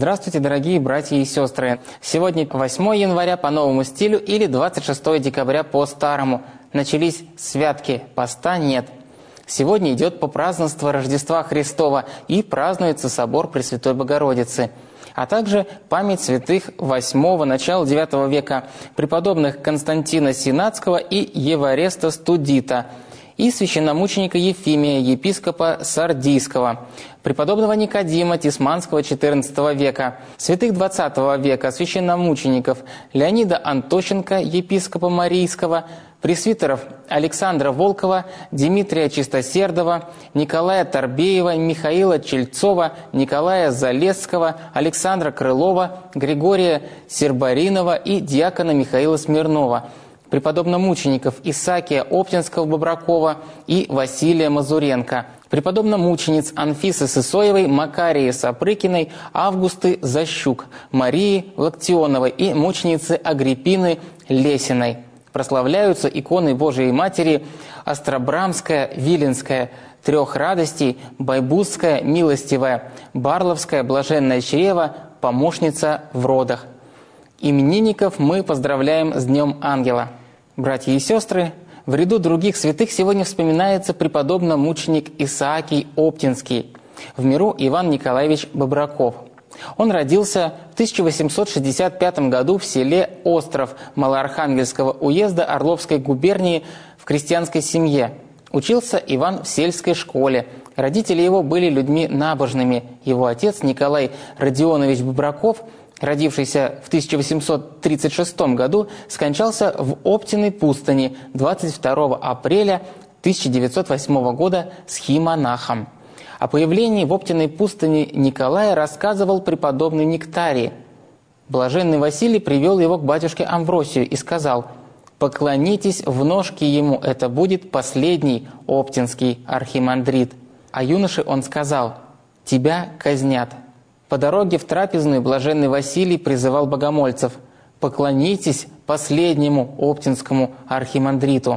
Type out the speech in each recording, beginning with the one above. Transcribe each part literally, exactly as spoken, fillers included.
Здравствуйте, дорогие братья и сестры! Сегодня восьмое января по новому стилю или двадцать шестое декабря по старому. Начались святки, поста нет. Сегодня идет попразднество Рождества Христова и празднуется собор Пресвятой Богородицы, а также память святых восьмого начала девятого века, преподобных Константина Сенатского и Евареста Студита, и священномученика Ефимия, епископа Сардийского, преподобного Никодима Тисманского четырнадцатого века, святых двадцатого века, священномучеников Леонида Антощенко, епископа Марийского, пресвитеров Александра Волкова, Дмитрия Чистосердова, Николая Торбеева, Михаила Чельцова, Николая Залесского, Александра Крылова, Григория Сербаринова и диакона Михаила Смирнова, преподобномучеников Исаакия Оптинского-Бобракова и Василия Мазуренко, преподобномучениц Анфисы Сысоевой, Макарии Сапрыкиной, Августы Защук, Марии Локтионовой и мученицы Агриппины Лесиной. Прославляются иконы Божией Матери Остробрамская, Виленская, Трех Радостей, Байбузская, Милостивая, Барловская, Блаженное Чрево, Помощница в родах. Именинников мы поздравляем с Днем Ангела. Братья и сестры, в ряду других святых сегодня вспоминается преподобно-мученик Исаакий Оптинский, в миру Иван Николаевич Бобраков. Он родился в тысяча восемьсот шестьдесят пятом году в селе Остров Малоархангельского уезда Орловской губернии в крестьянской семье. Учился Иван в сельской школе. Родители его были людьми набожными. Его отец Николай Родионович Бобраков, родившийся в тысяча восемьсот тридцать шестом году, скончался в Оптиной пустыне двадцать второго апреля тысяча девятьсот восьмого года схимонахом. О появлении в Оптиной пустыне Николая рассказывал преподобный Нектарий. Блаженный Василий привел его к батюшке Амвросию и сказал: «Поклонитесь в ножки ему, это будет последний оптинский архимандрит». А юноше он сказал: «Тебя казнят». По дороге в трапезную блаженный Василий призывал богомольцев: «Поклонитесь последнему оптинскому архимандриту».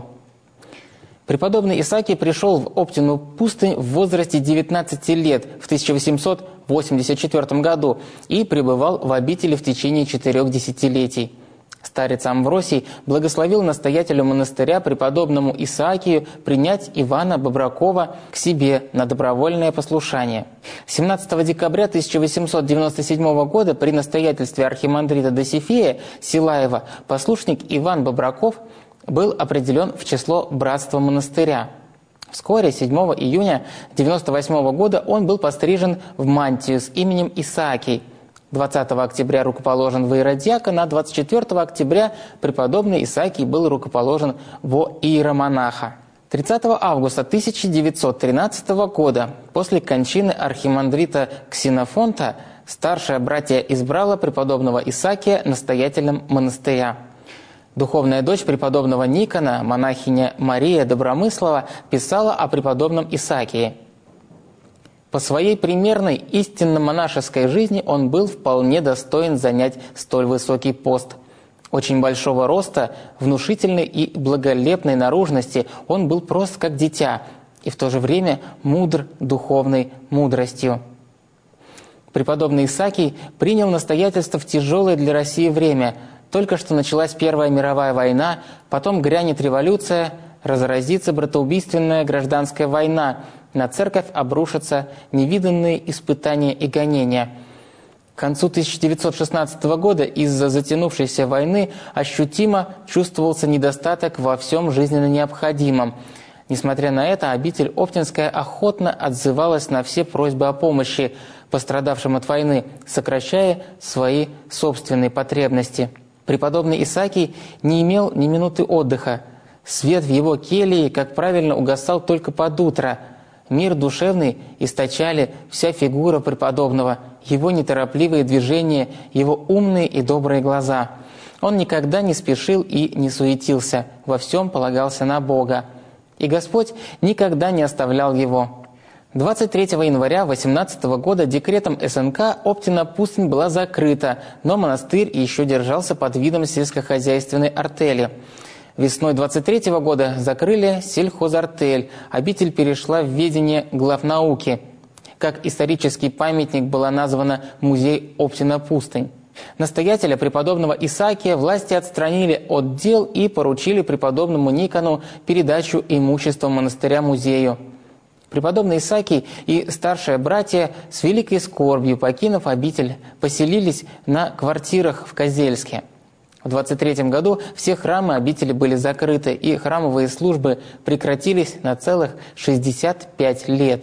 Преподобный Исаакий пришел в Оптину пустынь в возрасте девятнадцати лет в тысяча восемьсот восемьдесят четвёртом году и пребывал в обители в течение четырех десятилетий. Старец Амвросий благословил настоятелю монастыря преподобному Исаакию принять Ивана Бобракова к себе на добровольное послушание. семнадцатого декабря тысяча восемьсот девяносто седьмого года при настоятельстве архимандрита Досифея Силаева послушник Иван Бобраков был определен в число братства монастыря. Вскоре, седьмого июня девяносто восьмого года, он был пострижен в мантию с именем Исаакий. двадцатого октября рукоположен в иеродиакона, а двадцать четвёртого октября преподобный Исаакий был рукоположен во иеромонаха. тридцатого августа тысяча девятьсот тринадцатого года, после кончины архимандрита Ксенофонта, старшая братья избрала преподобного Исаакия настоятелем монастыря. Духовная дочь преподобного Никона, монахиня Мария Добромыслова, писала о преподобном Исаакии: «По своей примерной истинно-монашеской жизни он был вполне достоин занять столь высокий пост. Очень большого роста, внушительной и благолепной наружности, он был прост как дитя и в то же время мудр духовной мудростью». Преподобный Исаакий принял настоятельство в тяжелое для России время. Только что началась Первая мировая война, потом грянет революция, разразится братоубийственная гражданская война, на церковь обрушатся невиданные испытания и гонения. К концу тысяча девятьсот шестнадцатого года из-за затянувшейся войны ощутимо чувствовался недостаток во всем жизненно необходимом. Несмотря на это, обитель Оптинская охотно отзывалась на все просьбы о помощи пострадавшим от войны, сокращая свои собственные потребности. Преподобный Исаакий не имел ни минуты отдыха. Свет в его келье, как правильно, угасал только под утро. Мир душевный источали вся фигура преподобного, его неторопливые движения, его умные и добрые глаза. Он никогда не спешил и не суетился, во всем полагался на Бога. И Господь никогда не оставлял его. двадцать третьего января восемнадцатого года декретом эс эн ка Оптина пустынь была закрыта, но монастырь еще держался под видом сельскохозяйственной артели. Весной двадцать третьего года закрыли сельхозартель, обитель перешла в ведение главнауки. Как исторический памятник была названа музей Оптина пустынь. Настоятеля преподобного Исаакия власти отстранили от дел и поручили преподобному Никону передачу имущества монастыря музею. Преподобный Исаакий и старшие братья с великой скорбью, покинув обитель, поселились на квартирах в Козельске. В двадцать третьем году все храмы обители были закрыты, и храмовые службы прекратились на целых шестьдесят пять лет.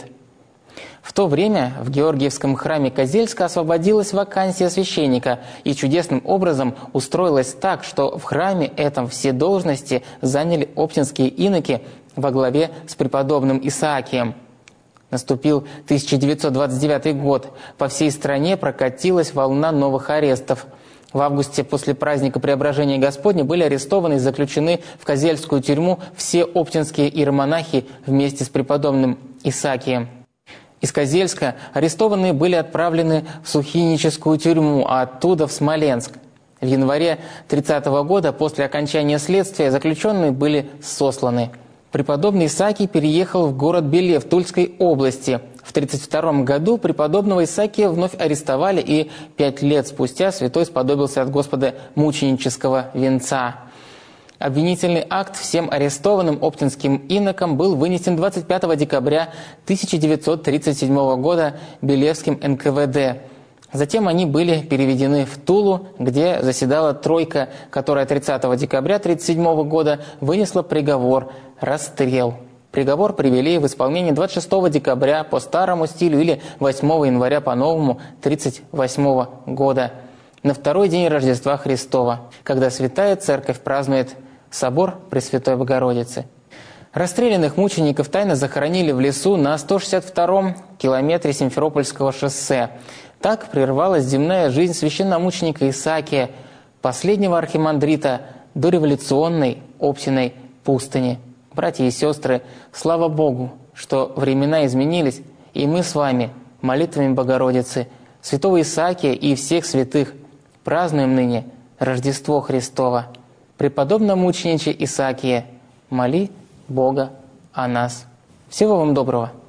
В то время в Георгиевском храме Козельска освободилась вакансия священника, и чудесным образом устроилось так, что в храме этом все должности заняли оптинские иноки во главе с преподобным Исаакием. Наступил тысяча девятьсот двадцать девятый год. По всей стране прокатилась волна новых арестов. В августе после праздника Преображения Господня были арестованы и заключены в Козельскую тюрьму все оптинские иеромонахи вместе с преподобным Исаакием. Из Козельска арестованные были отправлены в Сухиническую тюрьму, а оттуда в Смоленск. В январе тридцатого года после окончания следствия заключенные были сосланы. Преподобный Исаакий переехал в город Белев Тульской области. В тридцать втором году преподобного Исаакия вновь арестовали, и пять лет спустя святой сподобился от Господа мученического венца. Обвинительный акт всем арестованным оптинским инокам был вынесен двадцать пятого декабря тысяча девятьсот тридцать седьмого года Белевским эн ка вэ дэ. Затем они были переведены в Тулу, где заседала тройка, которая тридцатого декабря тысяча девятьсот тридцать седьмого года вынесла приговор – расстрел. Приговор привели в исполнение двадцать шестого декабря по старому стилю или восьмого января по новому тридцать восьмого года, на второй день Рождества Христова, когда Святая Церковь празднует собор Пресвятой Богородицы. Расстрелянных мучеников тайно захоронили в лесу на сто шестьдесят втором километре Симферопольского шоссе. Так прервалась земная жизнь священномученика Исаакия, последнего архимандрита дореволюционной Оптиной пустыни. Братья и сестры, слава Богу, что времена изменились, и мы с вами, молитвами Богородицы, святого Исаакия и всех святых, празднуем ныне Рождество Христово. Преподобномучениче Исаакия, моли Бога о нас. Всего вам доброго!